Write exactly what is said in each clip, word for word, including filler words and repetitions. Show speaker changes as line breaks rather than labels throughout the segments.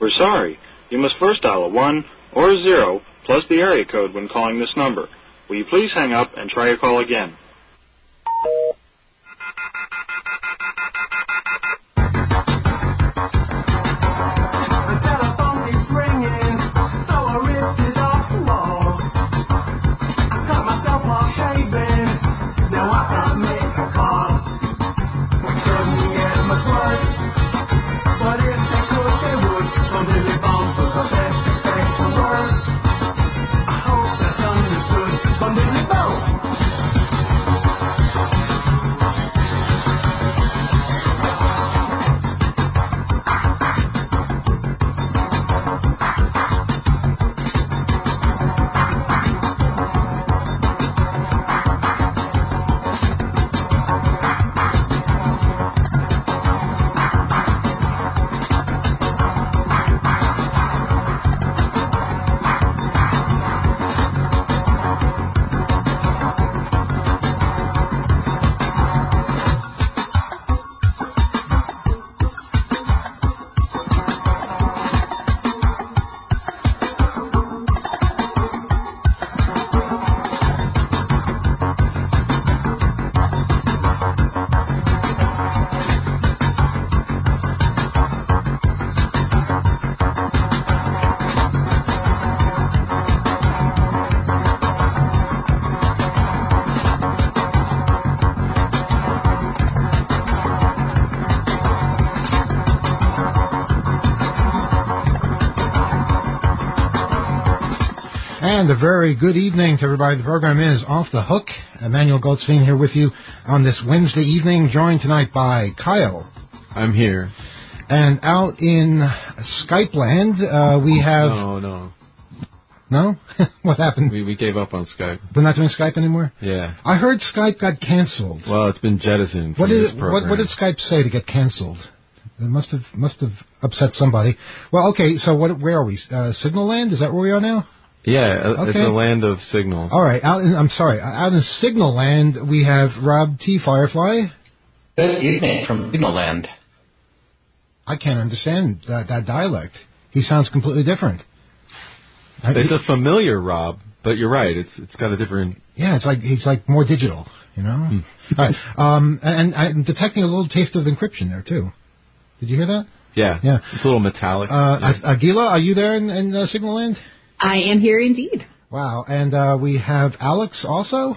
We're sorry. You must first dial a one or a zero plus the area code when calling this number. Will you please hang up and try your call again?
And a very good evening to everybody. The program is Off the Hook. Emmanuel Goldstein here with you on this Wednesday evening, joined tonight by Kyle.
I'm here.
And out in Skype land, uh, we have...
No, no.
No? What happened?
We we gave up on Skype.
We're not doing Skype anymore?
Yeah.
I heard Skype got canceled.
Well, it's been jettisoned from
what did
this
it,
program.
What, what did Skype say to get canceled? It must have must have upset somebody. Well, okay, so what? Where are we? Uh, Signal Land? Is that where we are now?
Yeah,
okay.
It's a land of signals.
All right, out in, I'm sorry, out in Signal Land, we have Rob T. Firefly.
Good evening from Signal Land.
I can't understand that, that dialect. He sounds completely different.
It's a familiar Rob, but you're right. It's it's got a different.
Yeah, it's like he's like more digital, you know. Hmm. All right, um, and I'm detecting a little taste of encryption there too. Did you hear that?
Yeah,
yeah.
It's a little metallic.
Uh,
yeah.
Agila, are you there in, in uh, Signal Land?
I am here indeed.
Wow, and uh, we have Alex also?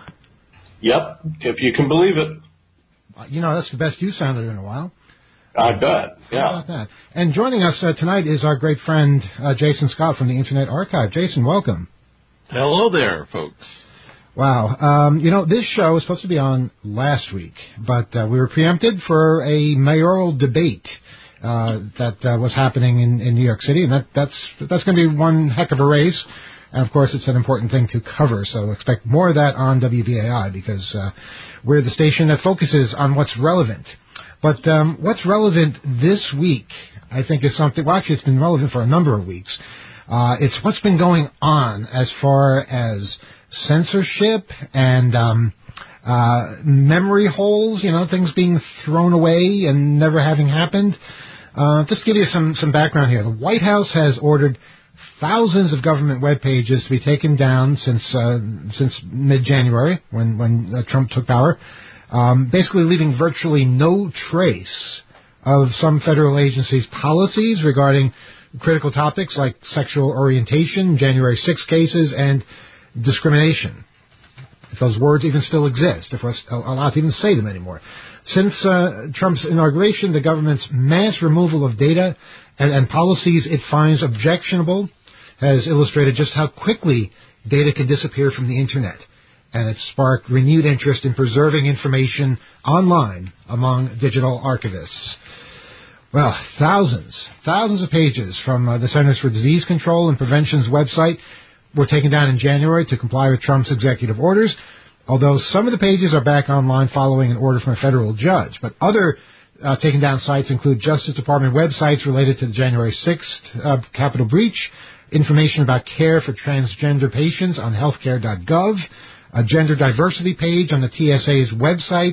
Yep, if you can believe it.
Uh, you know, that's the best you sounded in a while.
I bet, yeah.
How about that? And joining us uh, tonight is our great friend uh, Jason Scott from the Internet Archive. Jason, welcome.
Hello there, folks.
Wow. Um, you know, this show was supposed to be on last week, but uh, we were preempted for a mayoral debate Uh, that uh, was happening in, in New York City, and that, that's that's going to be one heck of a race. And, of course, it's an important thing to cover, so expect more of that on W B A I because uh, we're the station that focuses on what's relevant. But um, what's relevant this week, I think, is something, well, actually, it's been relevant for a number of weeks. Uh, it's what's been going on as far as censorship and um, uh, memory holes, you know, things being thrown away and never having happened. Uh, just to give you some, some background here, the White House has ordered thousands of government web pages to be taken down since uh, since mid-January when, when uh, Trump took power, um, basically leaving virtually no trace of some federal agencies' policies regarding critical topics like sexual orientation, January sixth cases, and discrimination. If those words even still exist, if we're allowed to even say them anymore. Since uh, Trump's inauguration, the government's mass removal of data and, and policies it finds objectionable has illustrated just how quickly data can disappear from the Internet. And it's sparked renewed interest in preserving information online among digital archivists. Well, thousands, thousands of pages from uh, the Centers for Disease Control and Prevention's website were taken down in January to comply with Trump's executive orders, although some of the pages are back online following an order from a federal judge. But other uh, taken down sites include Justice Department websites related to the January sixth uh, Capitol breach, information about care for transgender patients on healthcare dot gov, a gender diversity page on the T S A's website,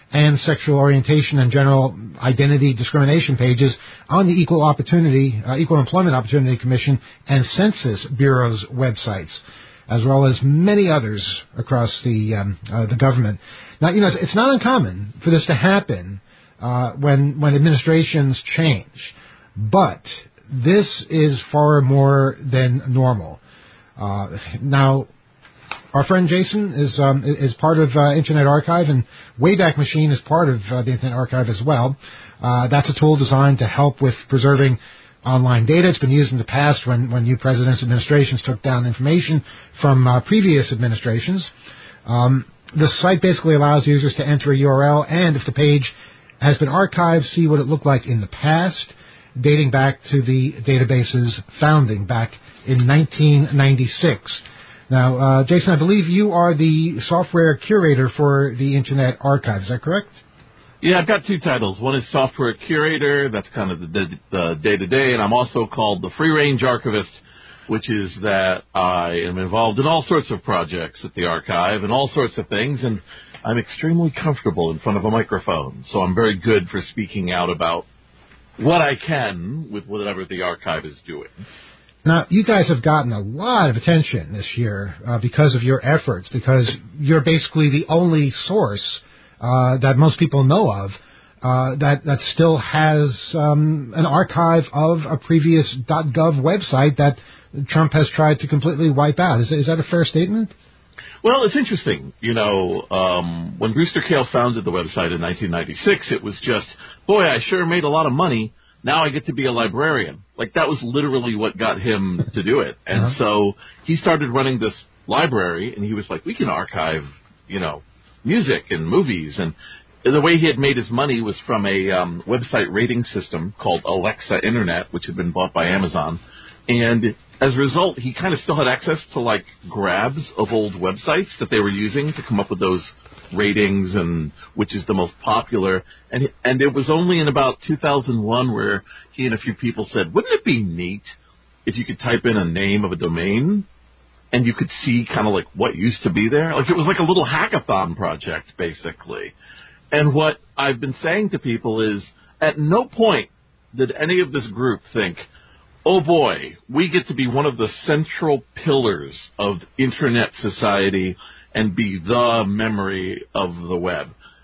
and sexual orientation and general identity discrimination pages on the Equal Opportunity, uh, Equal Employment Opportunity Commission and Census Bureau's websites, as well as many others across the um, uh, the government. Now, you know, it's, it's not uncommon for this to happen uh, when when administrations change, but this is far more than normal. Uh, now, our friend Jason is um, is part of uh, Internet Archive, and Wayback Machine is part of uh, the Internet Archive as well. Uh, that's a tool designed to help with preserving online data. It's been used in the past when, when new presidents' administrations took down information from uh, previous administrations. Um, the site basically allows users to enter a U R L, and if the page has been archived, see what it looked like in the past, dating back to the database's founding back in nineteen ninety-six. Now, uh, Jason, I believe you are the software curator for the Internet Archive. Is that correct?
Yeah, I've got two titles. One is software curator. That's kind of the, the day-to-day. And I'm also called the free-range archivist, which is that I am involved in all sorts of projects at the archive and all sorts of things. And I'm extremely comfortable in front of a microphone. So I'm very good for speaking out about what I can with whatever the archive is doing.
Now, you guys have gotten a lot of attention this year uh, because of your efforts, because you're basically the only source uh, that most people know of uh, that, that still has um, an archive of a previous .gov website that Trump has tried to completely wipe out. Is, is that a fair statement?
Well, it's interesting. You know, um, when Brewster Kahle founded the website in nineteen ninety-six, it was just, boy, I sure made a lot of money. Now I get to be a librarian. Like, that was literally what got him to do it. And uh-huh. so he started running this library, and he was like, we can archive, you know, music and movies. And the way he had made his money was from a um, website rating system called Alexa Internet, which had been bought by Amazon. And as a result, he kind of still had access to, like, grabs of old websites that they were using to come up with those ratings and which is the most popular. And and it was only in about two thousand one where he and a few people said, wouldn't it be neat if you could type in a name of a domain and you could see kind of like what used to be there? Like, it was like a little hackathon project, basically. And what I've been saying to people is, at no point did any of this group think, oh boy, we get to be one of the central pillars of Internet society and be the memory of the web.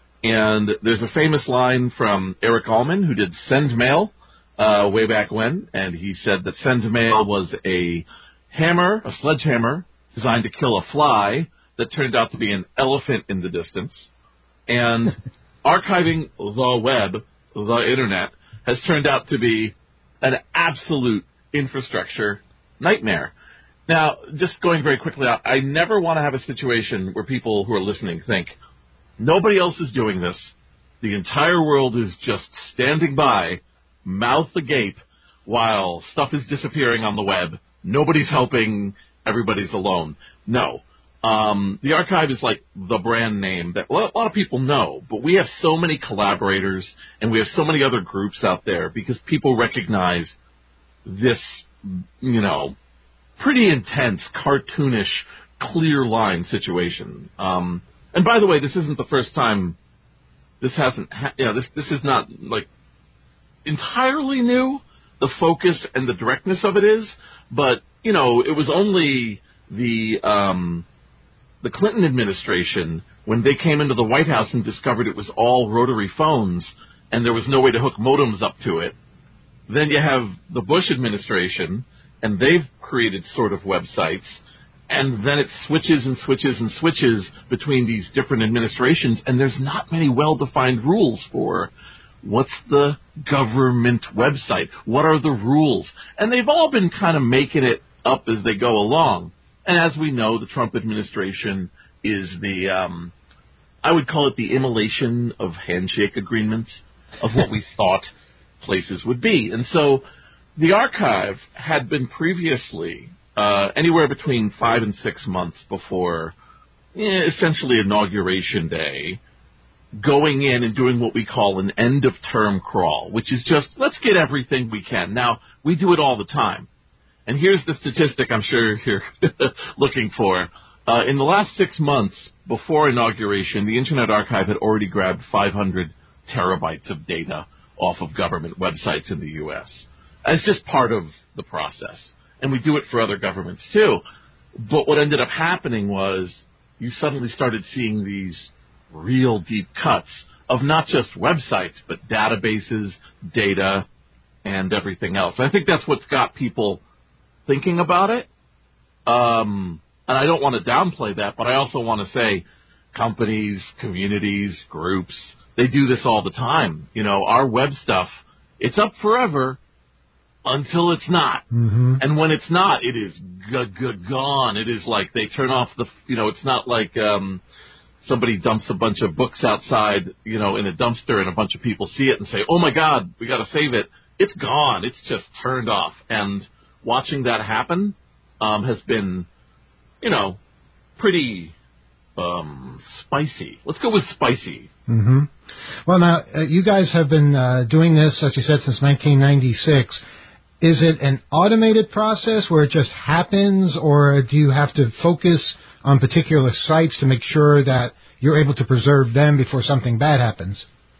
And there's a famous line from Eric Allman, who did SendMail uh, way back when, and he said that SendMail was a hammer, a sledgehammer, designed to kill a fly that turned out to be an elephant in the distance. And archiving the web, the Internet, has turned out to be an absolute infrastructure nightmare. Now, just going very quickly out, I never want to have a situation where people who are listening think, nobody else is doing this. The entire world is just standing by, mouth agape, while stuff is disappearing on the web. Nobody's helping. Everybody's alone. No. Um, the archive is like the brand name that well, a lot of people know, but we have so many collaborators and we have so many other groups out there because people recognize this, you know, pretty intense, cartoonish, clear line situation. Um, and by the way, this isn't the first time this hasn't, ha- you know, this, this is not like entirely new, the focus and the directness of it is, but, you know, it was only the, um, the Clinton administration when they came into the White House and discovered it was all rotary phones and there was no way to hook modems up to it. Then you have the Bush administration, and they've created sort of websites, and then it switches and switches and switches between these different administrations, and there's not many well-defined rules for what's the government website, what are the rules, and they've all been kind of making it up as they go along. And as we know, the Trump administration is the, um, I would call it the immolation of handshake agreements of what we thought places would be. And so the archive had been previously uh, anywhere between five and six months before eh, essentially Inauguration Day, going in and doing what we call an end-of-term crawl, which is just, let's get everything we can. Now, we do it all the time. And here's the statistic I'm sure you're looking for. Uh, in the last six months before inauguration, the Internet Archive had already grabbed five hundred terabytes of data off of government websites in the U S as just part of the process. And we do it for other governments too. But what ended up happening was you suddenly started seeing these real deep cuts of not just websites, but databases, data, and everything else. I think that's what's got people thinking about it. Um, and I don't want to downplay that, but I also want to say companies, communities, groups, they do this all the time. You know, our web stuff, it's up forever until it's not.
Mm-hmm.
And when it's not, it is g- g- gone. It is like they turn off the, you know, it's not like um, somebody dumps a bunch of books outside, you know, in a dumpster and a bunch of people see it and say, oh, my God, we got to save it. It's gone. It's just turned off. And watching that happen um, has been, you know, pretty um, spicy. Let's go with spicy.
Mm-hmm. Well, now, uh, you guys have been uh, doing this, as you said, since nineteen ninety-six. Is it an automated process where it just happens, or do you have to focus on particular sites to make sure that you're able to preserve them before something bad happens?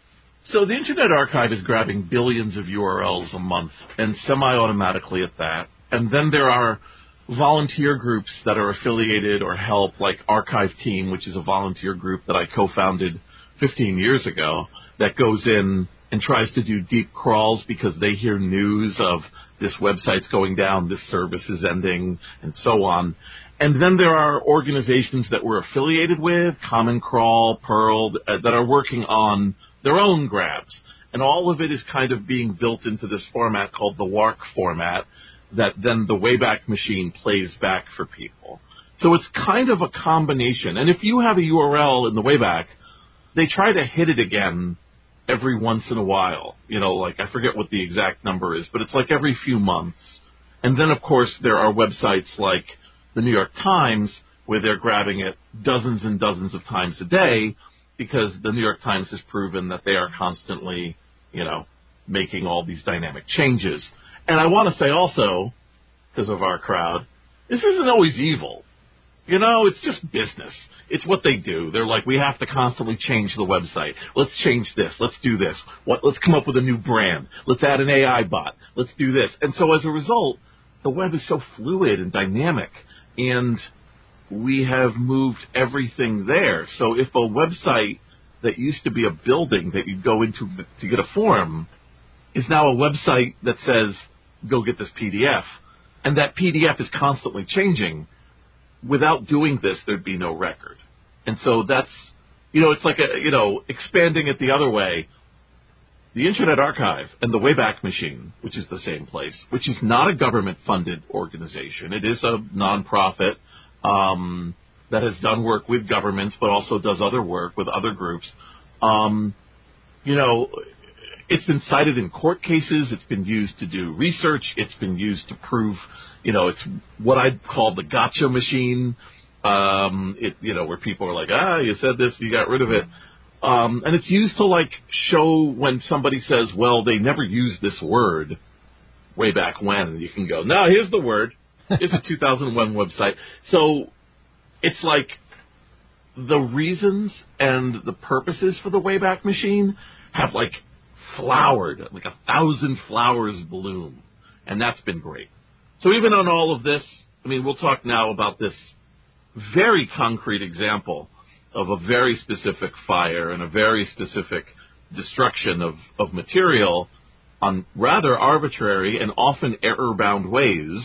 So the Internet Archive is grabbing billions of U R Ls a month, and semi-automatically at that. And then there are volunteer groups that are affiliated or help, like Archive Team, which is a volunteer group that I co-founded fifteen years ago, that goes in and tries to do deep crawls because they hear news of this website's going down, this service is ending, and so on. And then there are organizations that we're affiliated with, Common Crawl, Pearl, uh, that are working on their own grabs. And all of it is kind of being built into this format called the W A R C format that then the Wayback Machine plays back for people. So it's kind of a combination. And if you have a U R L in the Wayback, they try to hit it again every once in a while. You know, like I forget what the exact number is, but it's like every few months. And then, of course, there are websites like the New York Times where they're grabbing it dozens and dozens of times a day because the New York Times has proven that they are constantly, you know, making all these dynamic changes. And I want to say also, because of our crowd, this isn't always evil. You know, it's just business. It's what they do. They're like, we have to constantly change the website. Let's change this. Let's do this. What? Let's come up with a new brand. Let's add an A I bot. Let's do this. And so as a result, the web is so fluid and dynamic, and we have moved everything there. So if a website that used to be a building that you go into to get a form is now a website that says, go get this P D F, and that P D F is constantly changing, without doing this, thered be no record. And so that's, you know, it's like, a, you know, expanding it the other way. The Internet Archive and the Wayback Machine, which is the same place, which is not a government-funded organization. It is a nonprofit um, that has done work with governments, but also does other work with other groups. Um, you know, it's been cited in court cases. It's been used to do research. It's been used to prove, you know, it's what I'd call the gotcha machine. Um, it, you know, where people are like, ah, you said this, you got rid of it. Um, and it's used to, like, show when somebody says, well, they never used this word way back when. And you can go, no, here's the word. It's a two thousand one website. So it's like the reasons and the purposes for the Wayback Machine have, like, flowered, like a thousand flowers bloom. And that's been great. So even on all of this, I mean, we'll talk now about this very concrete example of a very specific fire and a very specific destruction of, of material on rather arbitrary and often error-bound ways,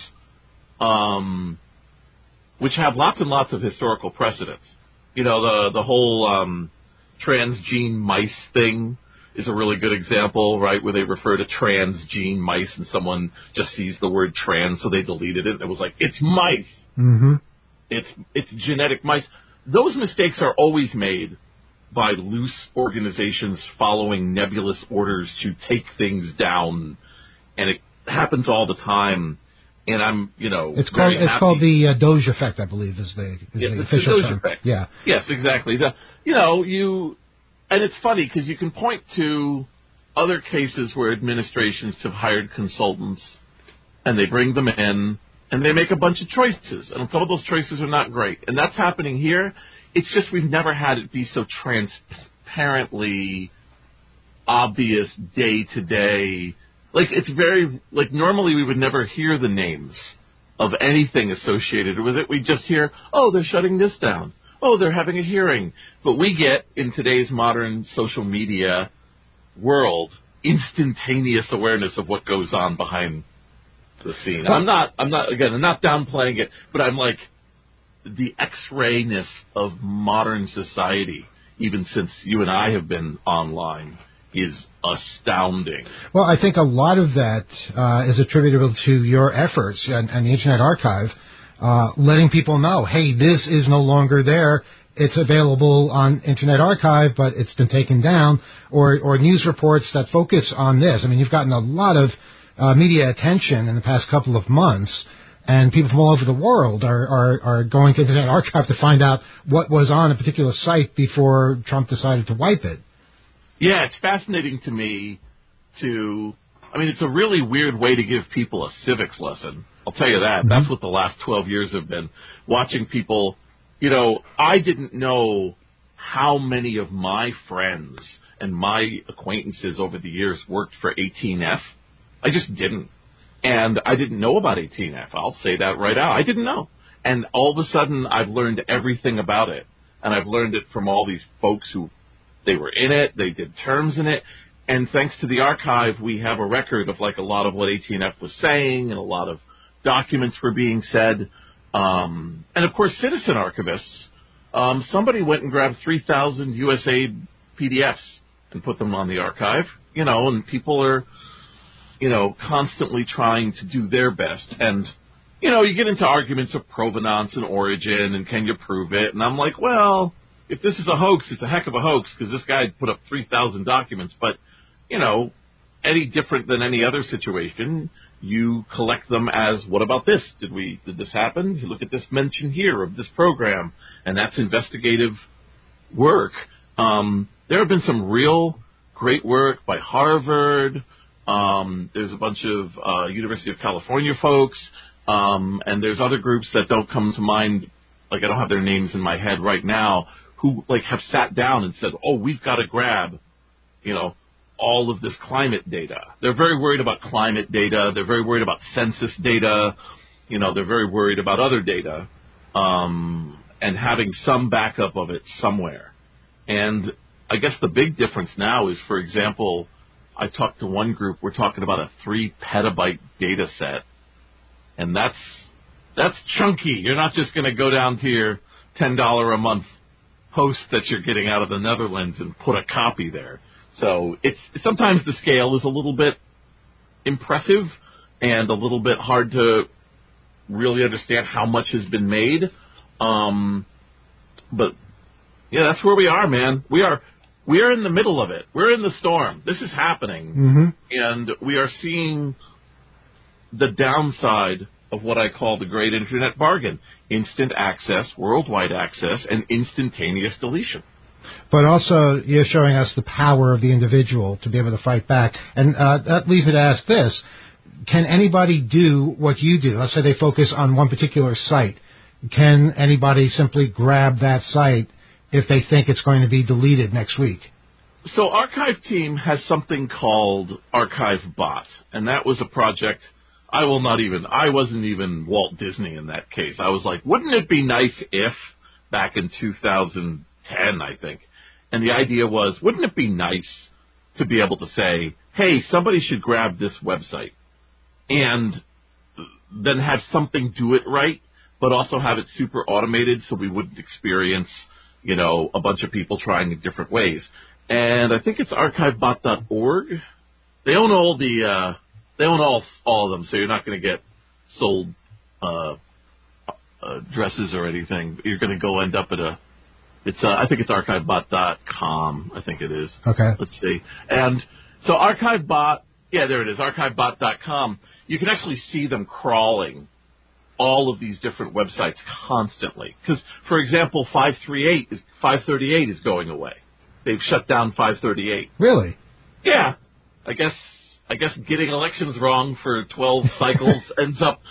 um, which have lots and lots of historical precedents. You know, the, the whole um, transgene mice thing is a really good example, right, where they refer to transgene mice and someone just sees the word trans, so they deleted it. It was like, it's mice.
Mm-hmm.
It's it's genetic mice. Those mistakes are always made by loose organizations following nebulous orders to take things down, and it happens all the time. And I'm, you know,
it's
very
called it's
happy.
called the uh, Doge effect, I believe, is the, is
yeah,
the
it's
official
the Doge
term.
effect.
Yeah.
Yes, exactly. The, you know, you, and it's funny because you can point to other cases where administrations have hired consultants, and they bring them in, and they make a bunch of choices, and some of those choices are not great. And that's happening here. It's just we've never had it be so transparently obvious day to day. Like, it's very, like, normally we would never hear the names of anything associated with it. We just hear, oh, they're shutting this down. Oh, they're having a hearing. But we get, in today's modern social media world, instantaneous awareness of what goes on behind the scene. I'm not, I'm not, again, I'm not downplaying it, but I'm like, the X-rayness of modern society, even since you and I have been online, is astounding.
Well, I think a lot of that uh, is attributable to your efforts and, and the Internet Archive, uh, letting people know, hey, this is no longer there. It's available on Internet Archive, but it's been taken down, or, or news reports that focus on this. I mean, you've gotten a lot of uh, media attention in the past couple of months, and people from all over the world are, are, are going to Internet Archive to find out what was on a particular site before Trump decided to wipe it.
Yeah, it's fascinating to me to, I mean, it's a really weird way to give people a civics lesson. I'll tell you that. Mm-hmm. That's what the last twelve years have been. Watching people, you know, I didn't know how many of my friends and my acquaintances over the years worked for eighteen F. I just didn't. And I didn't know about eighteen F. I'll say that right out. I didn't know. And all of a sudden, I've learned everything about it. And I've learned it from all these folks who, they were in it, they did terms in it. And thanks to the archive, we have a record of, like, a lot of what eighteen F was saying, and a lot of documents were being said. Um, and, of course, citizen archivists, um, somebody went and grabbed three thousand U S A I D P D Fs and put them on the archive, you know, and people are, you know, constantly trying to do their best. And, you know, you get into arguments of provenance and origin, and can you prove it? And I'm like, well, if this is a hoax, it's a heck of a hoax, because this guy put up three thousand documents. But, you know, any different than any other situation, you collect them as, what about this? Did we, did this happen? You look at this mention here of this program, and that's investigative work. Um, there have been some real great work by Harvard. Um, there's a bunch of uh, University of California folks, um, and there's other groups that don't come to mind, like I don't have their names in my head right now, who like have sat down and said, oh, we've got to grab, you know, all of this climate data. They're very worried about climate data. They're very worried about census data. You know, they're very worried about other data, um, and having some backup of it somewhere. And I guess the big difference now is, for example, I talked to one group, we're talking about a three petabyte data set. And that's, that's chunky. You're not just going to go down to your ten dollars a month host that you're getting out of the Netherlands and put a copy there. So it's, sometimes the scale is a little bit impressive and a little bit hard to really understand how much has been made. Um, but yeah, that's where we are, man. We are, We are in the middle of it. We're in the storm. This is happening.
Mm-hmm.
And we are seeing the downside of what I call the great Internet bargain. Instant access, worldwide access, and instantaneous deletion.
But also, you're showing us the power of the individual to be able to fight back. And uh, that leads me to ask this. Can anybody do what you do? Let's say they focus on one particular site. Can anybody simply grab that site if they think it's going to be deleted next week?
So Archive Team has something called Archive Bot, and that was a project I will not even, I wasn't even Walt Disney in that case. I was like, wouldn't it be nice if, back in two thousand ten, I think, and the idea was, wouldn't it be nice to be able to say, hey, somebody should grab this website, and then have something do it right, but also have it super automated so we wouldn't experience, you know, a bunch of people trying in different ways. And I think it's archive bot dot org. They own all the, uh, they own all, all of them, so you're not going to get sold, uh, uh, dresses or anything. You're going to go end up at a, it's, uh, I think it's archive bot dot com, I think it is.
Okay.
Let's see. And so ArchiveBot, yeah, there it is, archive bot dot com. You can actually see them crawling all of these different websites constantly. Because, for example, five thirty-eight is five thirty-eight is going away. They've shut down five thirty-eight.
Really?
Yeah. I guess I guess getting elections wrong for twelve cycles ends up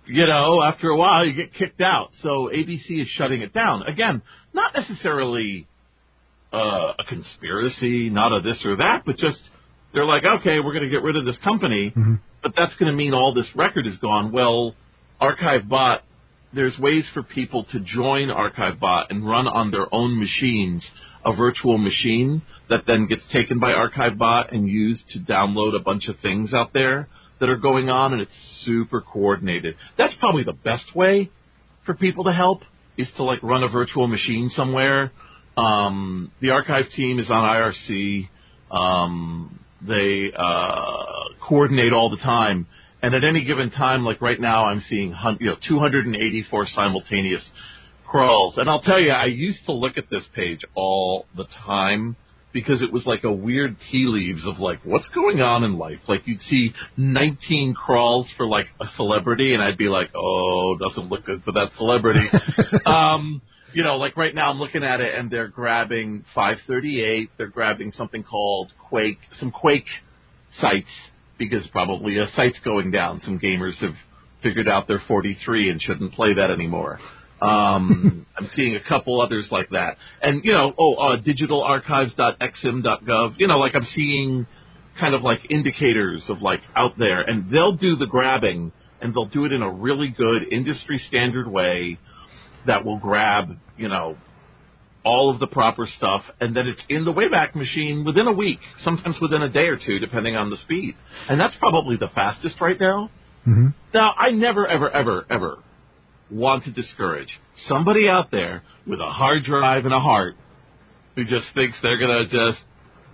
you know, after a while you get kicked out. So A B C is shutting it down. Again, not necessarily uh, a conspiracy, not a this or that, but just they're like, okay, we're going to get rid of this company, mm-hmm. but that's going to mean all this record is gone. Well, ArchiveBot, there's ways for people to join ArchiveBot and run on their own machines a virtual machine that then gets taken by ArchiveBot and used to download a bunch of things out there that are going on, and it's super coordinated. That's probably the best way for people to help, is to, like, run a virtual machine somewhere. Um, the archive team is on I R C. Um, they uh, coordinate all the time. And at any given time, like right now, I'm seeing you know two hundred eighty-four simultaneous crawls. And I'll tell you, I used to look at this page all the time because it was like a weird tea leaves of like, what's going on in life? Like you'd see nineteen crawls for like a celebrity, and I'd be like, oh, doesn't look good for that celebrity. um, you know, like right now I'm looking at it, and they're grabbing five thirty-eight. They're grabbing something called Quake, some Quake sites, because probably a site's going down. Some gamers have figured out they're forty-three and shouldn't play that anymore. Um, I'm seeing a couple others like that. And, you know, oh, uh, digital archives dot x m dot gov. You know, like I'm seeing kind of like indicators of like out there. And they'll do the grabbing, and they'll do it in a really good industry standard way that will grab, you know, all of the proper stuff, and then it's in the Wayback Machine within a week, sometimes within a day or two, depending on the speed. And that's probably the fastest right now. Mm-hmm. Now, I never, ever, ever, ever want to discourage somebody out there with a hard drive and a heart who just thinks they're going to just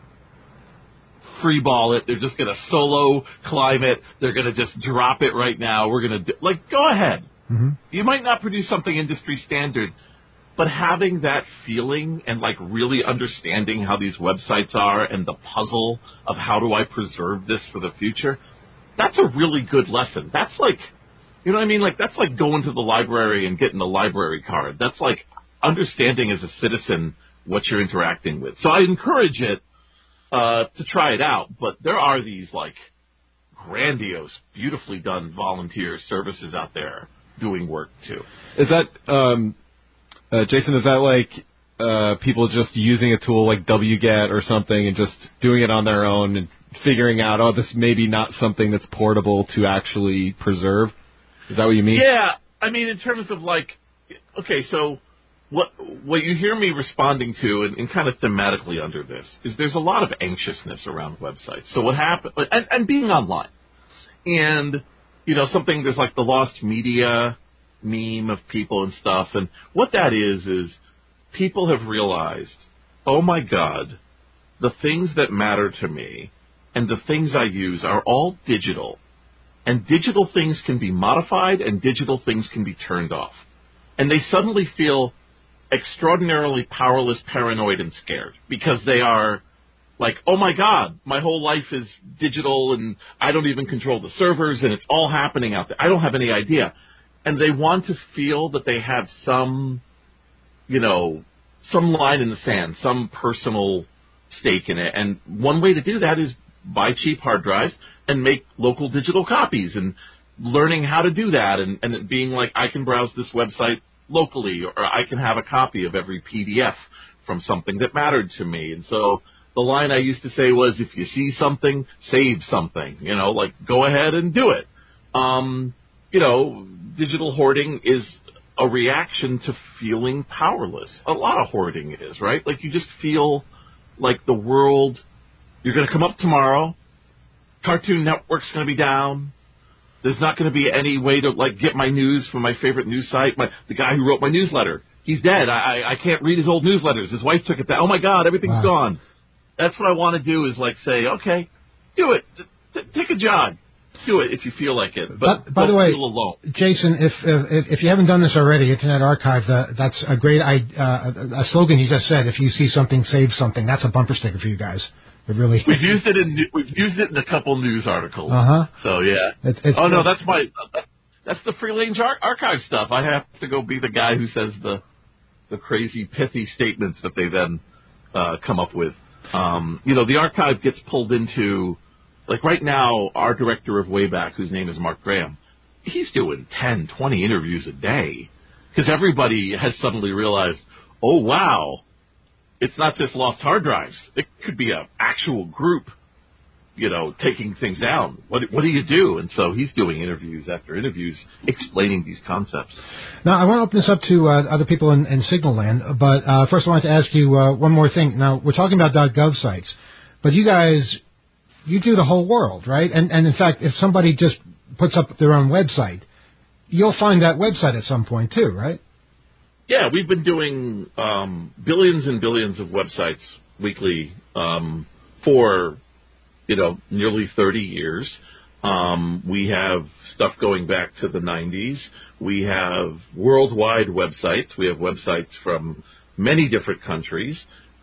free ball it. They're just going to solo climb it. They're going to just drop it right now. We're going to, do, like, go ahead. Mm-hmm. You might not produce something industry standard, but having that feeling and, like, really understanding how these websites are and the puzzle of how do I preserve this for the future, that's a really good lesson. That's like, you know what I mean? Like, that's like going to the library and getting the library card. That's like understanding as a citizen what you're interacting with. So I encourage it uh, to try it out. But there are these, like, grandiose, beautifully done volunteer services out there doing work, too.
Is that... Um Uh, Jason, is that like uh, people just using a tool like wget or something and just doing it on their own and figuring out, oh, this may be not something that's portable to actually preserve? Is that what you mean?
Yeah. I mean, in terms of like, okay, so what what you hear me responding to, and, and kind of thematically under this, is there's a lot of anxiousness around websites. So what happened, and, and being online. And, you know, something, there's like the lost media meme of people and stuff, and what that is is people have realized, oh my God, the things that matter to me and the things I use are all digital, and digital things can be modified and digital things can be turned off, and they suddenly feel extraordinarily powerless, paranoid, and scared because they are like, oh my God, my whole life is digital and I don't even control the servers and it's all happening out there. I don't have any idea. And they want to feel that they have some, you know, some line in the sand, some personal stake in it. And one way to do that is buy cheap hard drives and make local digital copies, and learning how to do that, and, and it being like, I can browse this website locally, or I can have a copy of every P D F from something that mattered to me. And so the line I used to say was, if you see something, save something, you know, like go ahead and do it. Um, you know, digital hoarding is a reaction to feeling powerless. A lot of hoarding is, right? Like you just feel like the world, you're going to come up tomorrow, Cartoon Network's going to be down, there's not going to be any way to like get my news from my favorite news site. My, the guy who wrote my newsletter, he's dead. I, I can't read his old newsletters. His wife took it down. Oh my God, everything's wow. gone. That's what I want to do, is like say, okay, do it. T- take a jog. Do it if you feel like it, but,
but by the way,
feel alone.
Jason, if, if if you haven't done this already, Internet Archive, uh, that's a great uh, a slogan you just said. If you see something, save something. That's a bumper sticker for you guys. It really.
We've used it in we've used it in a couple news articles.
Uh huh.
So yeah.
It's, it's
oh
great.
no, that's my that's the Free Range ar- Archive stuff. I have to go be the guy who says the the crazy pithy statements that they then uh, come up with. Um, you know, the archive gets pulled into. Like right now, our director of Wayback, whose name is Mark Graham, he's doing ten, twenty interviews a day because everybody has suddenly realized, oh, wow, it's not just lost hard drives. It could be an actual group, you know, taking things down. What what do you do? And so he's doing interviews after interviews explaining these concepts.
Now, I want to open this up to uh, other people in, in Signal Land, but uh, first I wanted to ask you uh, one more thing. Now, we're talking about .gov sites, but you guys, you do the whole world, right? And, and in fact, if somebody just puts up their own website, you'll find that website at some point too, right?
Yeah, we've been doing um, billions and billions of websites weekly um, for, you know, nearly thirty years. Um, we have stuff going back to the nineties. We have worldwide websites. We have websites from many different countries.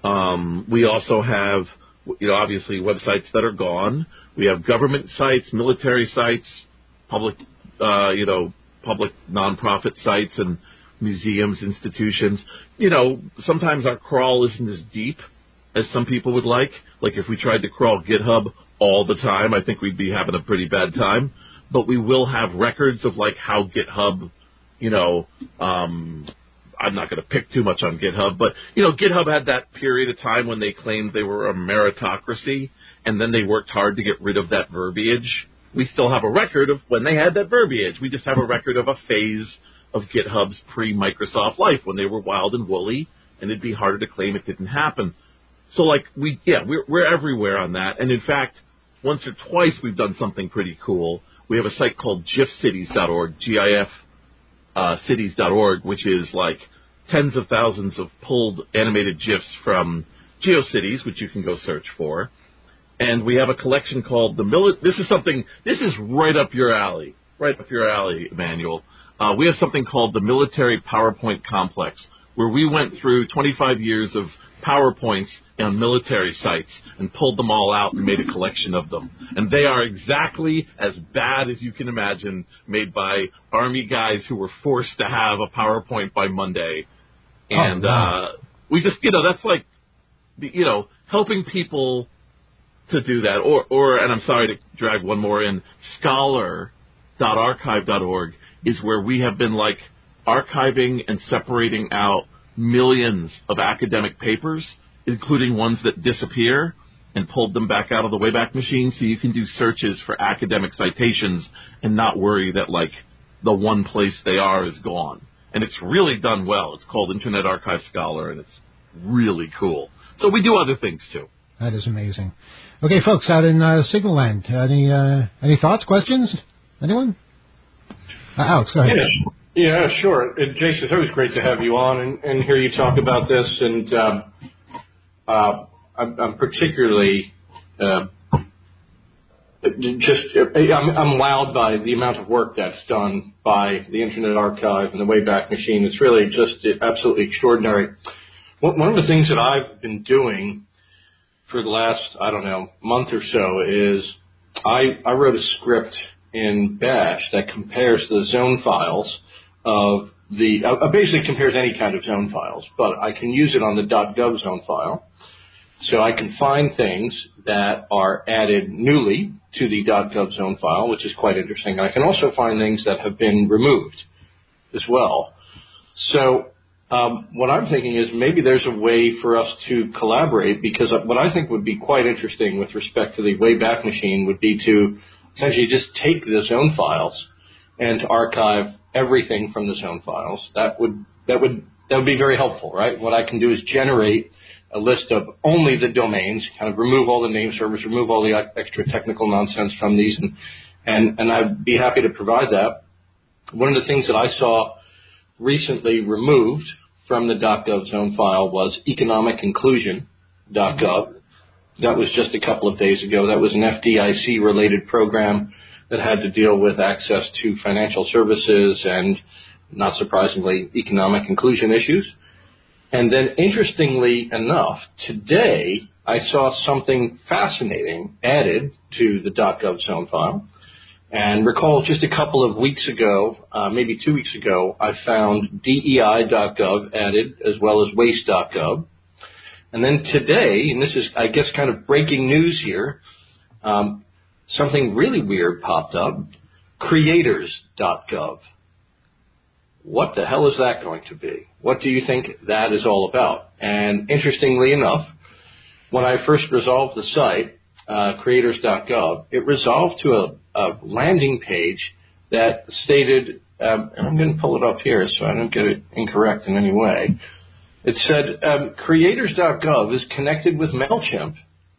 Um, we also have, you know, obviously websites that are gone. We have government sites, military sites, public, uh, you know, public nonprofit sites and museums, institutions. You know, sometimes our crawl isn't as deep as some people would like. Like if we tried to crawl GitHub all the time, I think we'd be having a pretty bad time. But we will have records of like how GitHub, you know, um, I'm not going to pick too much on GitHub, but, you know, GitHub had that period of time when they claimed they were a meritocracy, and then they worked hard to get rid of that verbiage. We still have a record of when they had that verbiage. We just have a record of a phase of GitHub's pre-Microsoft life when they were wild and woolly, and it'd be harder to claim it didn't happen. So, like, we, yeah, we're, we're everywhere on that. And, in fact, once or twice we've done something pretty cool. We have a site called gif cities dot org, G I F uh, cities dot org, which is, like, tens of thousands of pulled animated GIFs from GeoCities, which you can go search for. And we have a collection called the Mili- This is something, this is right up your alley, right up your alley, Emmanuel. Uh, we have something called the Military PowerPoint Complex, where we went through twenty-five years of PowerPoints on military sites and pulled them all out and made a collection of them. And they are exactly as bad as you can imagine, made by Army guys who were forced to have a PowerPoint by Monday. And oh, wow. uh, we just, you know, that's like, you know, helping people to do that. Or, or, and I'm sorry to drag one more in, scholar dot archive dot org is where we have been, like, archiving and separating out millions of academic papers, including ones that disappear, and pulled them back out of the Wayback Machine so you can do searches for academic citations and not worry that, like, the one place they are is gone. And it's really done well. It's called Internet Archive Scholar, and it's really cool. So we do other things, too.
That is amazing. Okay, folks, out in uh, Signal Land, any, uh, any thoughts, questions? Anyone? Uh, Alex, go ahead.
Yeah. Yeah, sure. Uh, Jason, it's always great to have you on and, and hear you talk about this. And um, uh, I'm, I'm particularly uh, just I'm, I'm wowed by the amount of work that's done by the Internet Archive and the Wayback Machine. It's really just absolutely extraordinary. One of the things that I've been doing for the last, I don't know, month or so is I, I wrote a script in Bash that compares the zone files of the, uh, basically compares any kind of zone files, but I can use it on the .gov zone file. So I can find things that are added newly to the .gov zone file, which is quite interesting. I can also find things that have been removed as well. So um, what I'm thinking is maybe there's a way for us to collaborate, because what I think would be quite interesting with respect to the Wayback Machine would be to essentially just take the zone files and to archive everything from the zone files. That would that would that would be very helpful, right? What I can do is generate a list of only the domains, kind of remove all the name servers, remove all the extra technical nonsense from these, and and, and I'd be happy to provide that. One of the things that I saw recently removed from the .gov zone file was economic inclusion .gov. That was just a couple of days ago. That was an F D I C-related program that had to deal with access to financial services and, not surprisingly, economic inclusion issues. And then, interestingly enough, today I saw something fascinating added to the .gov zone file. And recall just a couple of weeks ago, uh, maybe two weeks ago, I found D E I dot gov added as well as waste dot gov. And then today, and this is, I guess, kind of breaking news here, um, something really weird popped up. creators dot gov. What the hell is that going to be? What do you think that is all about? And interestingly enough, when I first resolved the site, uh, creators dot gov, it resolved to a, a landing page that stated, um, and I'm going to pull it up here so I don't get it incorrect in any way. It said, um, creators dot gov is connected with MailChimp,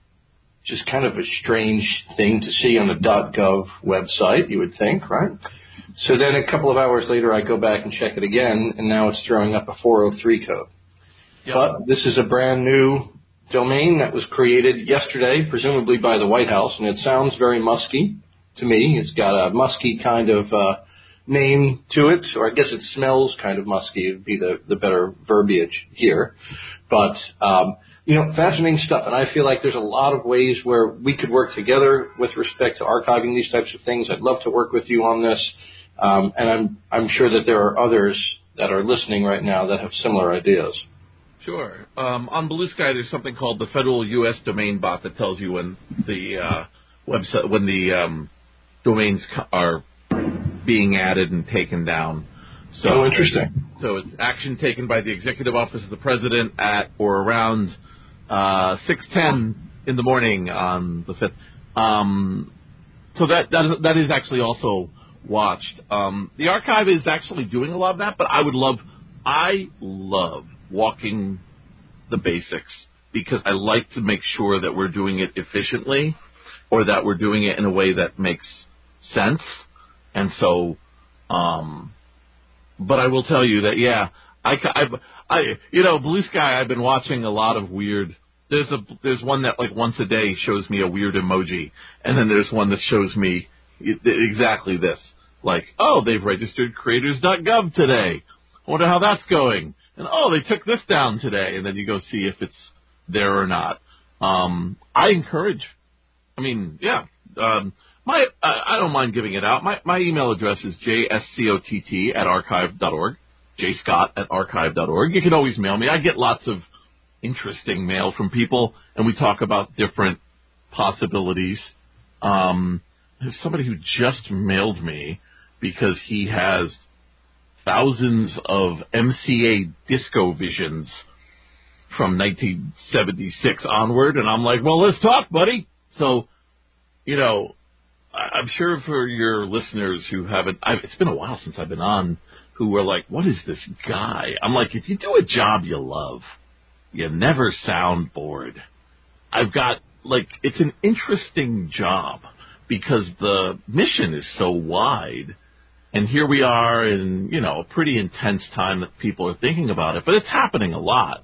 which is kind of a strange thing to see on a .gov website, you would think, right? So then a couple of hours later, I go back and check it again, and now it's throwing up a four oh three code. Yep. But this is a brand new domain that was created yesterday, presumably by the White House, and it sounds very musky to me. It's got a musky kind of uh, name to it, or I guess it smells kind of musky would be the, the better verbiage here. But, um, you know, fascinating stuff, and I feel like there's a lot of ways where we could work together with respect to archiving these types of things. I'd love to work with you on this, um, and I'm I'm sure that there are others that are listening right now that have similar ideas.
Sure. Um, on Blue Sky, there's something called the Federal U S Domain Bot that tells you when the uh, website, when the um, domains are being added and taken down. So,
oh, interesting.
So it's action taken by the Executive Office of the President at or around uh, six ten in the morning on the fifth. Um, so that that is, that is actually also watched. Um, the archive is actually doing a lot of that, but I would love, I love walking the basics because I like to make sure that we're doing it efficiently or that we're doing it in a way that makes sense. And so, um, but I will tell you that, yeah, I, I, I, you know, Blue Sky, I've been watching a lot of weird, there's a, there's one that like once a day shows me a weird emoji. And then there's one that shows me exactly this. Like, oh, they've registered creators dot gov today. I wonder how that's going. And, oh, they took this down today. And then you go see if it's there or not. Um, I encourage, I mean, yeah, um, my, uh, I don't mind giving it out. My, my email address is jscott at archive dot org, jscott at archive dot org. You can always mail me. I get lots of interesting mail from people, and we talk about different possibilities. Um, there's somebody who just mailed me because he has thousands of M C A disco visions from nineteen seventy-six onward, and I'm like, well, let's talk, buddy. So, you know, I'm sure for your listeners who haven't, I've, it's been a while since I've been on, who are like, what is this guy? I'm like, if you do a job you love, you never sound bored. I've got, like, it's an interesting job because the mission is so wide. And here we are in, you know, a pretty intense time that people are thinking about it, but it's happening a lot.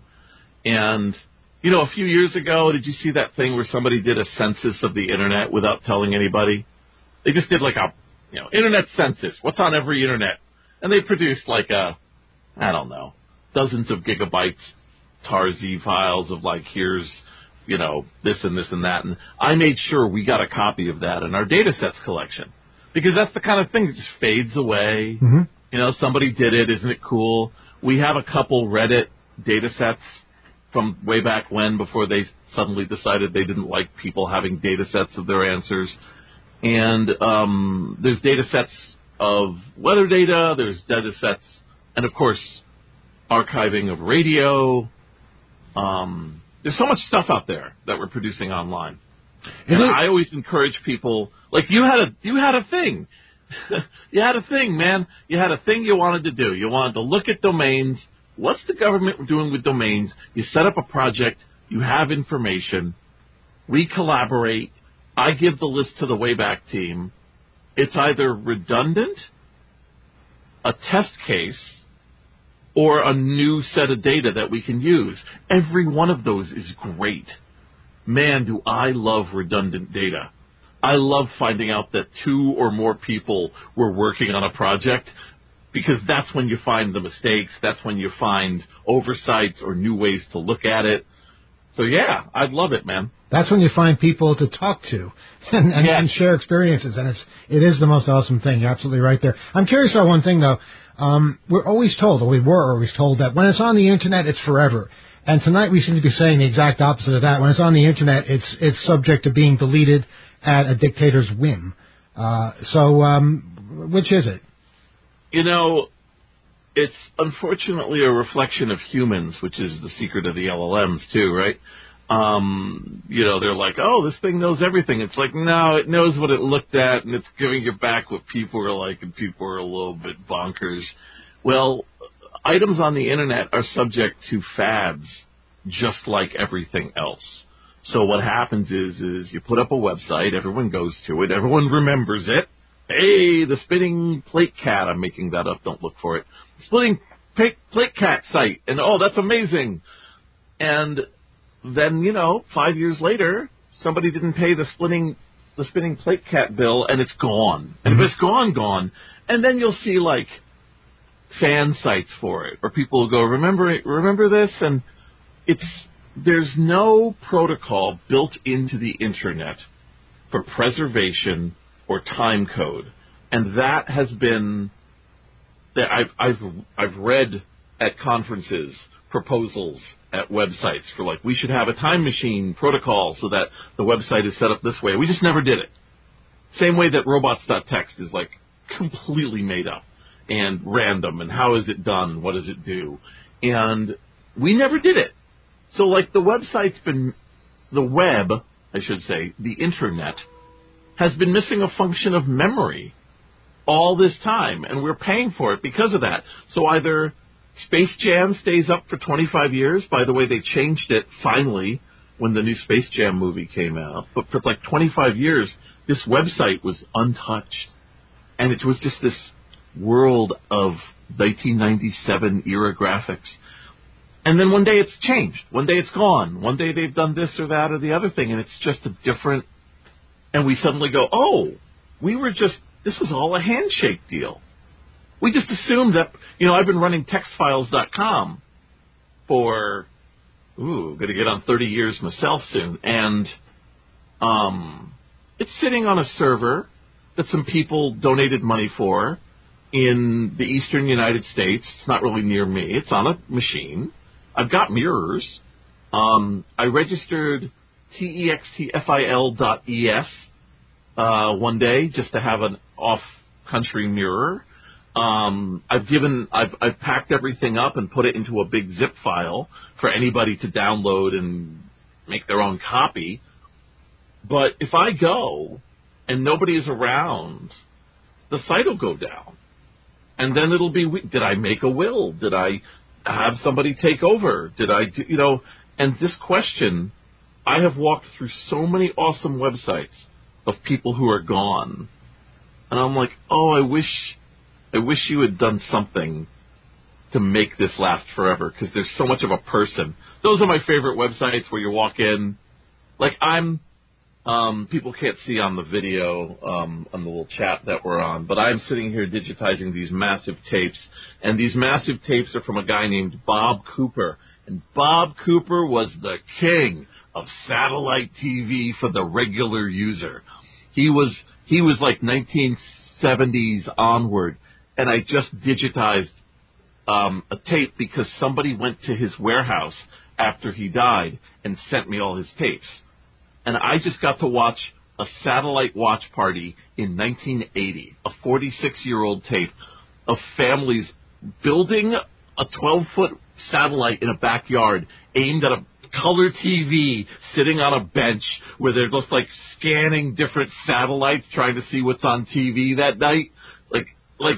And, you know, a few years ago, did you see that thing where somebody did a census of the internet without telling anybody? They just did like a, you know, internet census. What's on every internet? And they produced like a, I don't know, dozens of gigabytes T A R Z files of like, here's, you know, this and this and that. And I made sure we got a copy of that in our data sets collection. Because that's the kind of thing that just fades away. Mm-hmm. You know, somebody did it. Isn't it cool? We have a couple Reddit data sets from way back when, before they suddenly decided they didn't like people having data sets of their answers. And um, there's data sets of weather data. There's data sets, and of course, archiving of radio. Um, there's so much stuff out there that we're producing online. And mm-hmm. I always encourage people, like you had a you had a thing. you had a thing, man. You had a thing you wanted to do. You wanted to look at domains. What's the government doing with domains? You set up a project. You have information. We collaborate. I give the list to the Wayback team. It's either redundant, a test case, or a new set of data that we can use. Every one of those is great. Man, do I love redundant data. I love finding out that two or more people were working on a project, because that's when you find the mistakes. That's when you find oversights or new ways to look at it. So, yeah, I'd love it, man.
That's when you find people to talk to and, and, yeah. and share experiences, and it's, it is the most awesome thing. You're absolutely right there. I'm curious about one thing, though. Um, we're always told, or we were always told, that when it's on the Internet, it's forever. And tonight we seem to be saying the exact opposite of that. When it's on the Internet, it's it's subject to being deleted at a dictator's whim. Uh, so um, Which is it?
You know, it's unfortunately a reflection of humans, which is the secret of the L L Ms too, right? Um, you know, they're like, oh, this thing knows everything. It's like, no, it knows what it looked at, and it's giving you back what people are like, and people are a little bit bonkers. Well, items on the Internet are subject to fads, just like everything else. So what happens is, is you put up a website, everyone goes to it, everyone remembers it. Hey, the spinning plate cat, I'm making that up, don't look for it. Spinning plate, plate cat site, and oh, that's amazing. And then, you know, five years later, somebody didn't pay the spinning, the spinning plate cat bill, and it's gone. And if it's gone, gone. And then you'll see, like, fan sites for it, or people will go, remember it, remember this? And it's, there's no protocol built into the Internet for preservation or time code. And that has been, that I've, I've, I've read at conferences proposals at websites for, like, we should have a time machine protocol so that the website is set up this way. We just never did it. Same way that robots dot t x t is, like, completely made up and random, and how is it done, what does it do? And we never did it. So, like, the website's been, the web, I should say, the Internet, has been missing a function of memory all this time, and we're paying for it because of that. So either Space Jam stays up for twenty-five years. By the way, they changed it finally when the new Space Jam movie came out. But for like twenty-five years, this website was untouched. And it was just this world of nineteen ninety-seven era graphics. And then one day it's changed. One day it's gone. One day they've done this or that or the other thing, and it's just a different... And we suddenly go, oh, we were just... This was all a handshake deal. We just assumed that, you know, I've been running text files dot com for, ooh, going to get on thirty years myself soon. And um, it's sitting on a server that some people donated money for in the eastern United States. It's not really near me. It's on a machine. I've got mirrors. Um, I registered textfil dot e s uh, one day just to have an off-country mirror. Um, I've given, I've, I've packed everything up and put it into a big zip file for anybody to download and make their own copy. But if I go and nobody is around, the site will go down. And then it'll be, did I make a will? Did I have somebody take over? Did I, do, you know, and this question, I have walked through so many awesome websites of people who are gone. And I'm like, oh, I wish... I wish you had done something to make this last forever, because there's so much of a person. Those are my favorite websites where you walk in. Like I'm, um, people can't see on the video, um, on the little chat that we're on, but I'm sitting here digitizing these massive tapes, and these massive tapes are from a guy named Bob Cooper. And Bob Cooper was the king of satellite T V for the regular user. He was, he was like nineteen seventies onward. And I just digitized um, a tape because somebody went to his warehouse after he died and sent me all his tapes. And I just got to watch a satellite watch party in nineteen eighty, a forty-six-year-old tape of families building a twelve-foot satellite in a backyard aimed at a color T V sitting on a bench where they're just like scanning different satellites trying to see what's on T V that night. Like, like,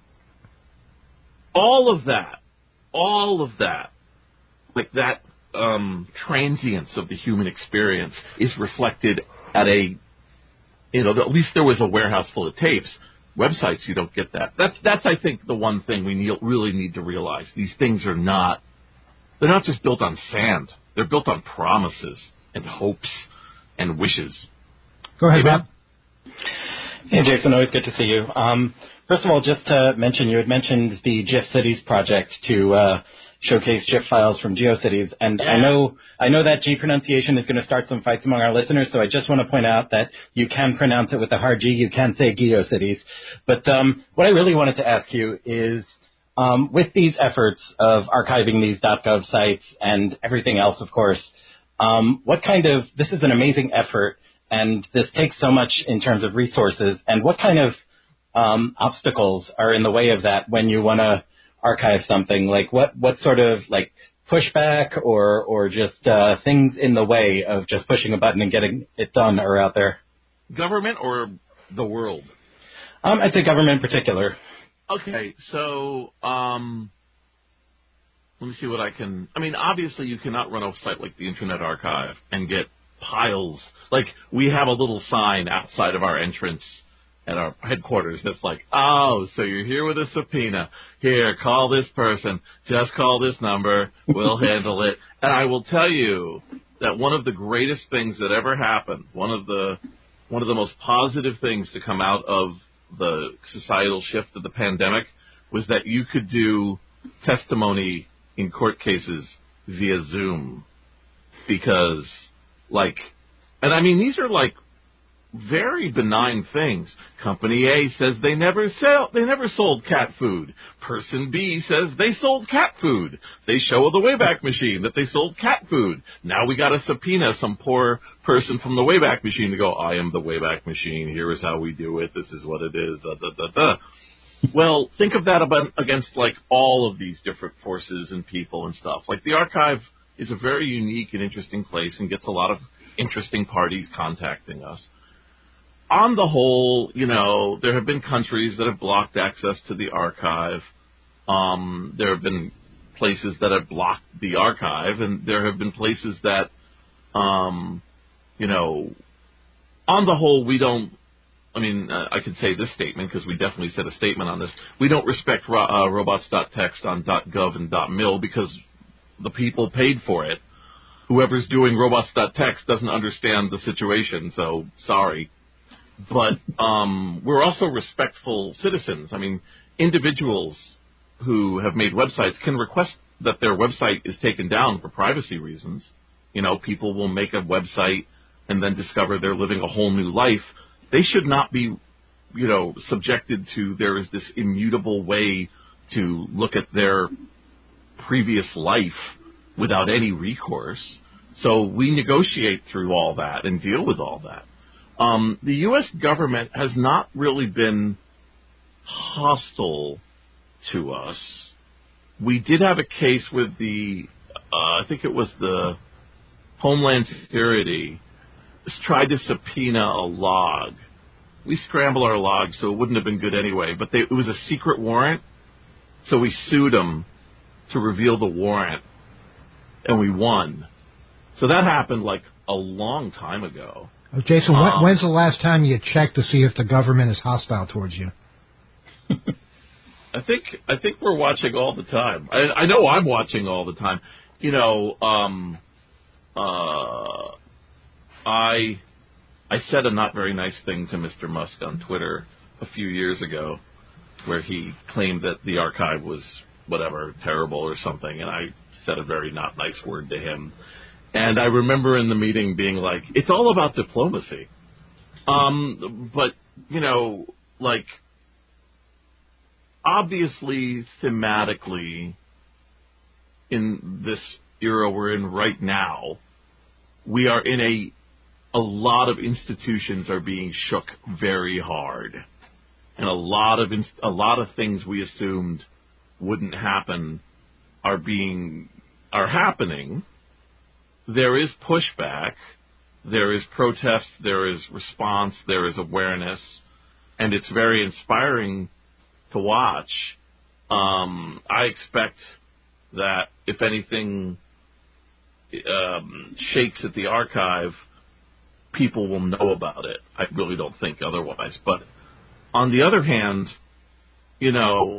all of that, all of that, like that um, transience of the human experience is reflected at a, you know, at least there was a warehouse full of tapes. Websites, you don't get that. That's, that's I think, the one thing we need, really need to realize. These things are not, they're not just built on sand. They're built on promises and hopes and wishes.
Go ahead, Bob.
Hey, Jason, always good to see you. Um, first of all, just to mention, you had mentioned the GIF Cities project to uh, showcase GIF files from GeoCities, and yeah. I know I know that G pronunciation is going to start some fights among our listeners, so I just want to point out that you can pronounce it with a hard G. You can say GeoCities. But um, what I really wanted to ask you is, um, with these efforts of archiving these .gov sites and everything else, of course, um, what kind of, this is an amazing effort, and this takes so much in terms of resources, and what kind of um, obstacles are in the way of that when you want to archive something? Like what, what sort of like pushback or, or just uh, things in the way of just pushing a button and getting it done are out there?
Government or the world?
Um, I'd say government in particular.
Okay, so um, let me see what I can... I mean, obviously you cannot run a site like the Internet Archive and get piles. Like, we have a little sign outside of our entrance at our headquarters that's like, oh, so you're here with a subpoena. Here, call this person. Just call this number. We'll handle it. And I will tell you that one of the greatest things that ever happened, one of the one of the most positive things to come out of the societal shift of the pandemic was that you could do testimony in court cases via Zoom. Because, like, and I mean, these are like very benign things. Company A says they never sell, they never sold cat food. Person B says they sold cat food. They show the Wayback Machine that they sold cat food. Now we got to subpoena some poor person from the Wayback Machine to go, I am the Wayback Machine. Here is how we do it. This is what it is. Da, da, da, da. Well, think of that about, against like all of these different forces and people and stuff. Like the archive is a very unique and interesting place and gets a lot of interesting parties contacting us. On the whole, you know, there have been countries that have blocked access to the archive. Um, there have been places that have blocked the archive, and there have been places that, um, you know, on the whole, we don't, I mean, uh, I could say this statement because we definitely said a statement on this. We don't respect ro- uh, robots dot text on .gov and .mil because the people paid for it. Whoever's doing robots dot text doesn't understand the situation, so sorry. But um, we're also respectful citizens. I mean, individuals who have made websites can request that their website is taken down for privacy reasons. You know, people will make a website and then discover they're living a whole new life. They should not be, you know, subjected to there is this immutable way to look at their previous life without any recourse. So we negotiate through all that and deal with all that. Um, the U S government has not really been hostile to us. We did have a case with the, uh, I think it was the Homeland Security, tried to subpoena a log. We scrambled our logs, so it wouldn't have been good anyway, but they, it was a secret warrant, so we sued them to reveal the warrant, and we won. So that happened like a long time ago.
Oh, Jason,
um,
when's the last time you checked to see if the government is hostile towards you?
I think I think we're watching all the time. I, I know I'm watching all the time. You know, um, uh, I I said a not very nice thing to Mister Musk on Twitter a few years ago, where he claimed that the archive was whatever terrible or something, and I said a very not nice word to him. And I remember in the meeting being like, it's all about diplomacy. Um, but, you know, like, obviously, thematically, in this era we're in right now, we are in a, a lot of institutions are being shook very hard. And a lot of, inst- a lot of things we assumed wouldn't happen are being, are happening. There is pushback, there is protest, there is response, there is awareness, and it's very inspiring to watch. Um, I expect that if anything um, shakes at the archive, people will know about it. I really don't think otherwise. But on the other hand, you know,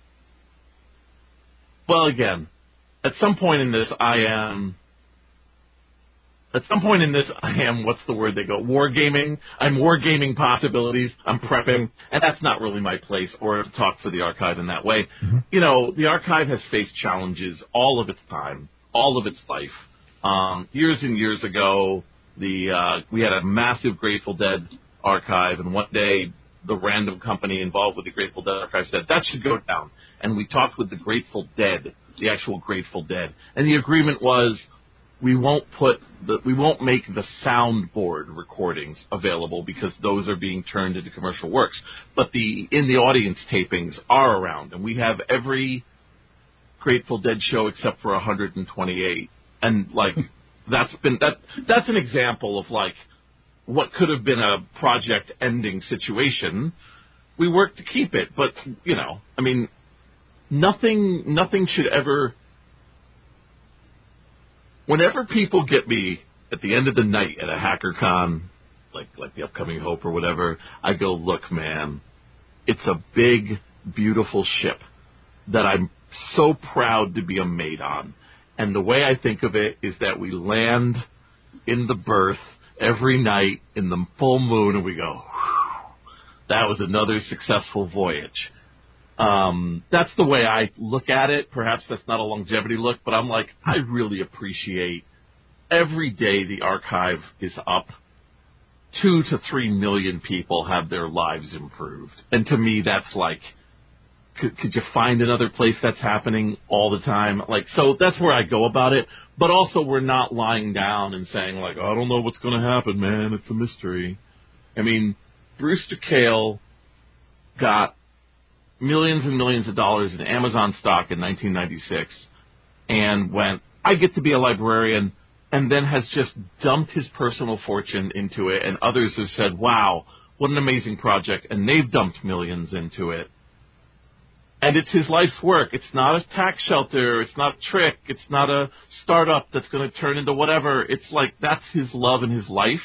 well, again, at some point in this, I am... At some point in this, I am, what's the word they go, wargaming. I'm wargaming possibilities. I'm prepping. And that's not really my place or to talk for the archive in that way. Mm-hmm. You know, the archive has faced challenges all of its time, all of its life. Um, years and years ago, the uh, we had a massive Grateful Dead archive, and one day the random company involved with the Grateful Dead archive said, that should go down. And we talked with the Grateful Dead, the actual Grateful Dead. And the agreement was, we won't put the, we won't make the soundboard recordings available because those are being turned into commercial works. But the in the audience tapings are around, and we have every Grateful Dead show except for one hundred twenty-eight. And like that's been that that's an example of like what could have been a project ending situation. We worked to keep it, but you know, I mean, nothing nothing should ever. Whenever people get me at the end of the night at a HackerCon, like like the upcoming Hope or whatever, I go, look, man, it's a big, beautiful ship that I'm so proud to be a mate on. And the way I think of it is that we land in the berth every night in the full moon, and we go, whew, that was another successful voyage. Um, that's the way I look at it. Perhaps that's not a longevity look, but I'm like, I really appreciate every day the archive is up. Two to three million people have their lives improved. And to me, that's like, could, could you find another place that's happening all the time? Like, so that's where I go about it. But also we're not lying down and saying like, oh, I don't know what's going to happen, man. It's a mystery. I mean, Brewster Kahle got millions and millions of dollars in Amazon stock in nineteen ninety-six and went, I get to be a librarian, and then has just dumped his personal fortune into it, and others have said, wow, what an amazing project, and they've dumped millions into it. And it's his life's work. It's not a tax shelter. It's not a trick. It's not a startup that's going to turn into whatever. It's like that's his love and his life.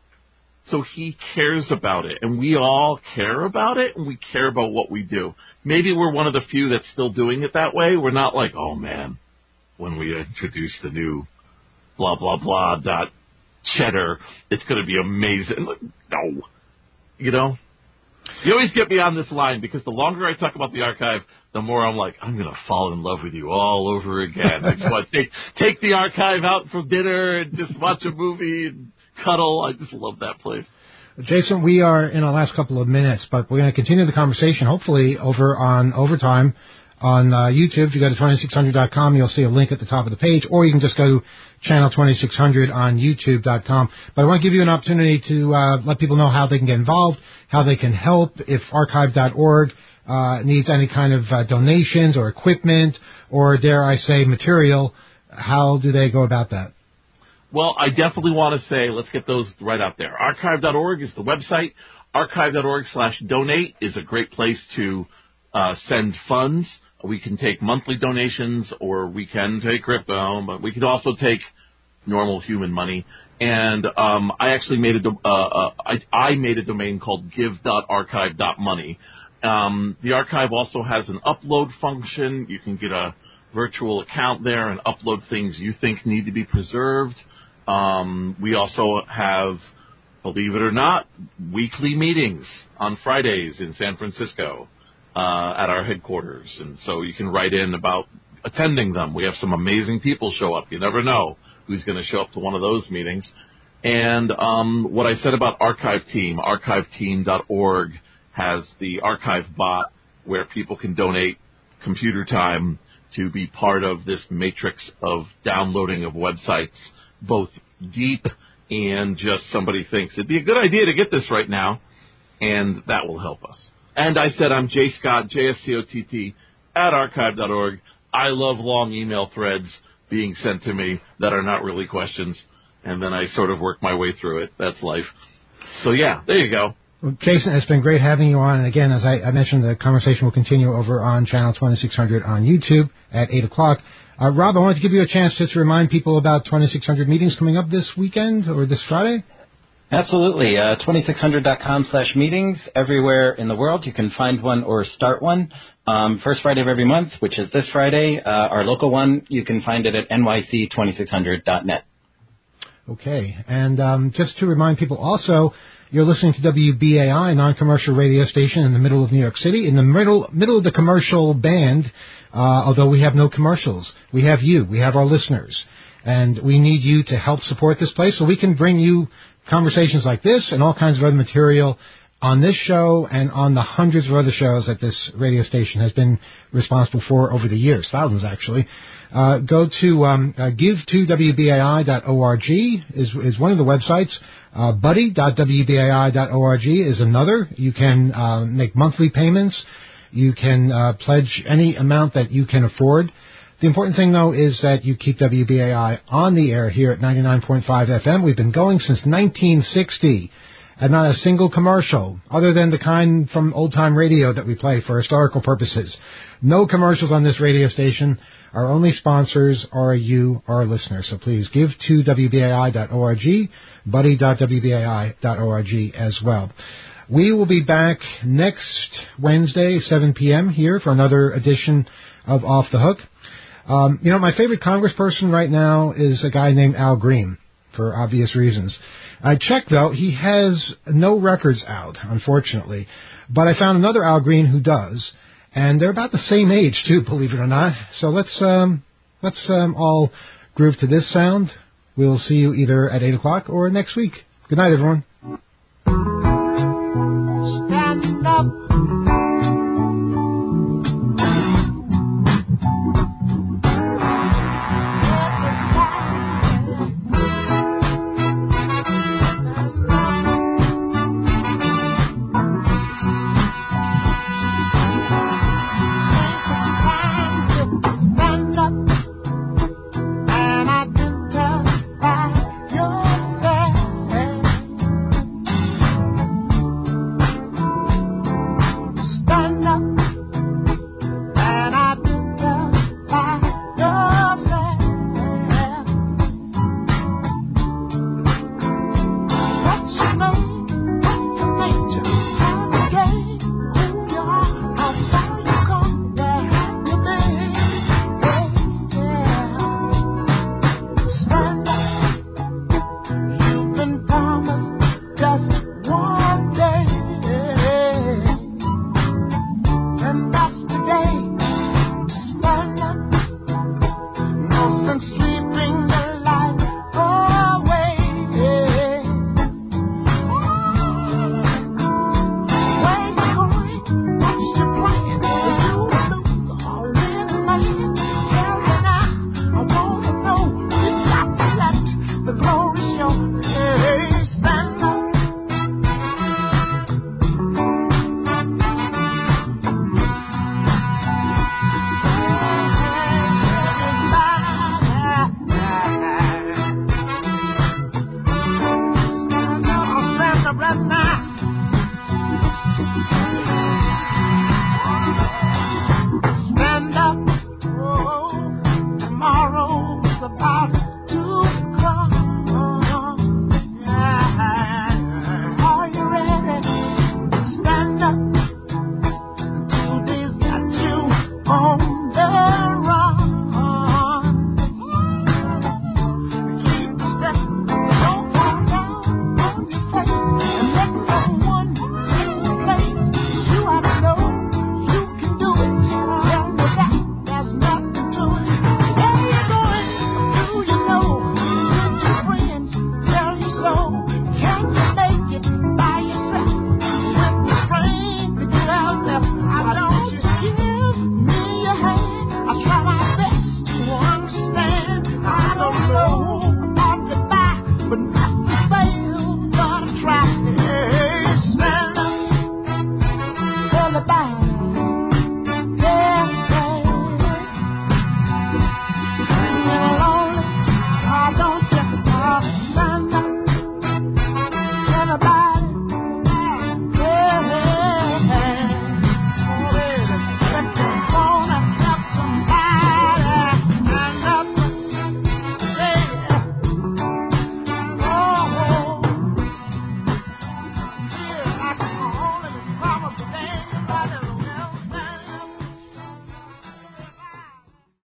So he cares about it, and we all care about it, and we care about what we do. Maybe we're one of the few that's still doing it that way. We're not like, oh, man, when we introduce the new blah, blah, blah, dot cheddar, it's going to be amazing. No. You know? You always get me on this line because the longer I talk about the archive, the more I'm like, I'm going to fall in love with you all over again. I just want to take, take the archive out for dinner and just watch a movie and cuddle. I just love that place.
Jason, we are in our last couple of minutes, but we're going to continue the conversation, hopefully, over on Overtime on uh, YouTube. If you go to twenty-six hundred dot com, you'll see a link at the top of the page, or you can just go to channel twenty-six hundred on youtube dot com. But I want to give you an opportunity to uh, let people know how they can get involved, how they can help, if archive dot org uh, needs any kind of uh, donations or equipment or, dare I say, material. How do they go about that?
Well, I definitely want to say, let's get those right out there. archive dot org is the website. archive dot org slash donate is a great place to uh, send funds. We can take monthly donations, or we can take crypto, but we can also take normal human money. And um, I actually made a uh, uh, I, I made a domain called give dot archive dot money. Um, the archive also has an upload function. You can get a virtual account there and upload things you think need to be preserved. Um, we also have, believe it or not, weekly meetings on Fridays in San Francisco uh, at our headquarters. And so you can write in about attending them. We have some amazing people show up. You never know who's going to show up to one of those meetings. And um, what I said about Archive Team, archive team dot org has the archive bot where people can donate computer time to be part of this matrix of downloading of websites, both deep and just somebody thinks it'd be a good idea to get this right now, and that will help us. And I said I'm J. Scott, J S C O T T, at archive dot org. I love long email threads being sent to me that are not really questions, and then I sort of work my way through it. That's life. So, yeah, there you go.
Well, Jason, it's been great having you on. And again, as I, I mentioned, the conversation will continue over on channel twenty-six hundred on YouTube at eight o'clock. Uh, Rob, I wanted to give you a chance just to remind people about twenty-six hundred meetings coming up this weekend or this Friday.
Absolutely. Uh, twenty-six hundred dot com slash meetings. Everywhere in the world you can find one or start one. Um, first Friday of every month, which is this Friday. Uh, our local one, you can find it at N Y C twenty-six hundred dot net.
Okay. And um, just to remind people also, you're listening to W B A I, a non-commercial radio station in the middle of New York City, in the middle middle of the commercial band, uh, although we have no commercials. We have you. We have our listeners. And we need you to help support this place so we can bring you conversations like this and all kinds of other material on this show and on the hundreds of other shows that this radio station has been responsible for over the years, thousands actually. Uh, go to um, uh, give to w b a i dot org is, is one of the websites. Uh, buddy dot w b a i dot org is another. You can uh, make monthly payments. You can uh, pledge any amount that you can afford. The important thing, though, is that you keep W B A I on the air here at ninety-nine point five F M. We've been going since nineteen sixty, and not a single commercial, other than the kind from old-time radio that we play for historical purposes. No commercials on this radio station. Our only sponsors are you, our listeners. So please give to w b a i dot org, buddy dot w b a i dot org as well. We will be back next Wednesday, seven p.m. here for another edition of Off the Hook. Um, you know, my favorite congressperson right now is a guy named Al Green, for obvious reasons. I checked, though. He has no records out, unfortunately. But I found another Al Green who does, and they're about the same age, too, believe it or not. So let's um, let's um, all groove to this sound. We'll see you either at eight o'clock or next week. Good night, everyone. Stand up. Right now.